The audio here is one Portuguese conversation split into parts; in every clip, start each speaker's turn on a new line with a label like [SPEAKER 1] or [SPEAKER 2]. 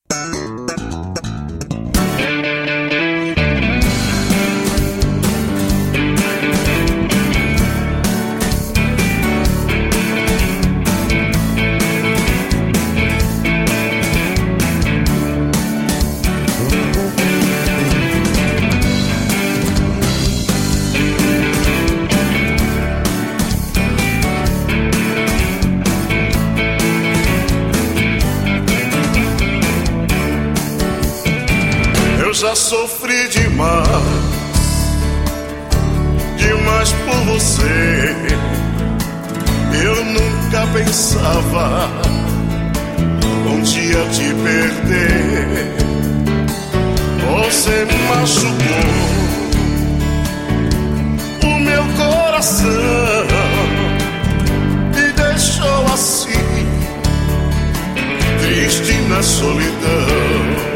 [SPEAKER 1] Já sofri demais, demais por você. Eu nunca pensava um dia te perder. Você machucou o meu coração, me deixou assim, triste na solidão.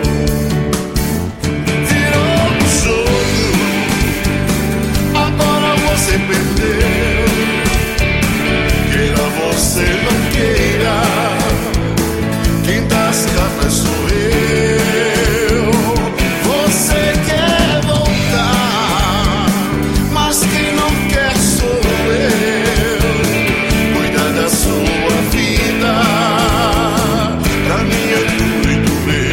[SPEAKER 1] Você perdeu, queira você não queira, quem dá as cartas sou eu. Você quer voltar, mas quem não quer sou eu. Cuida da sua vida, pra mim é muito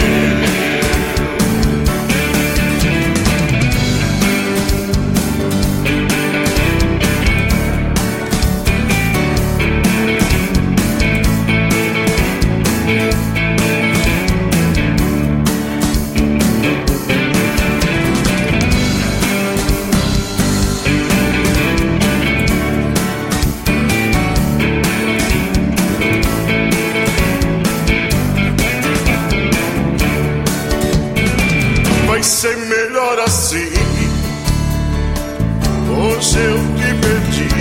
[SPEAKER 1] vai ser melhor assim. Hoje eu te perdi,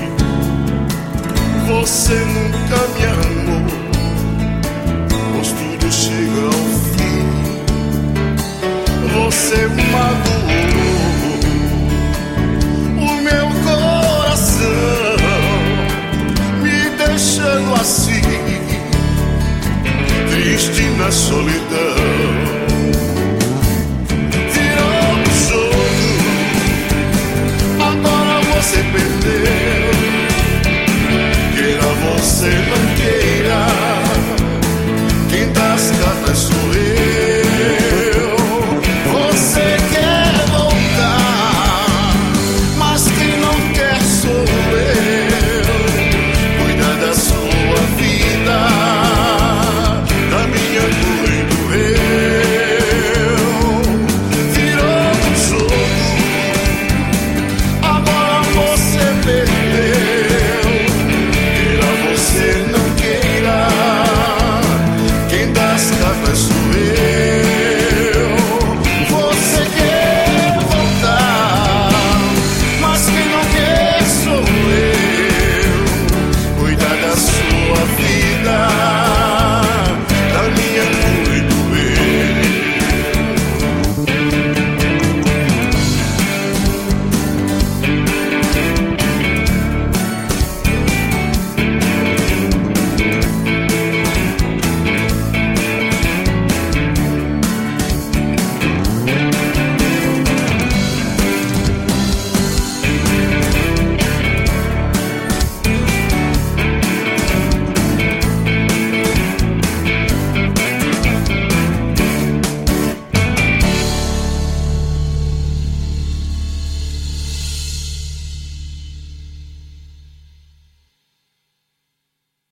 [SPEAKER 1] você nunca me amou, pois tudo chega ao fim. Você magoou o meu coração, me deixando assim, triste na solidão. Você perdeu, queira você não queira, quem dá as cartas sou